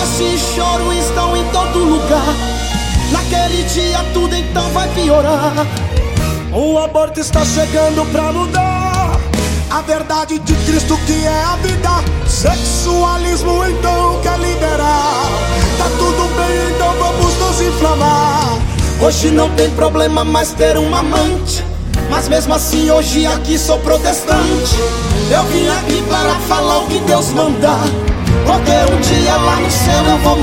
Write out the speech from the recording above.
Processo e choro estão em todo lugar. Naquele dia tudo então vai piorar. O aborto está chegando pra mudar a verdade de Cristo que é a vida. Sexualismo então quer liberar. Tá tudo bem, então vamos nos inflamar. Hoje não tem problema mais ter um amante, mas mesmo assim hoje aqui sou protestante. Eu vim aqui para falar o que Deus mandar, porque um dia lá no céu eu vou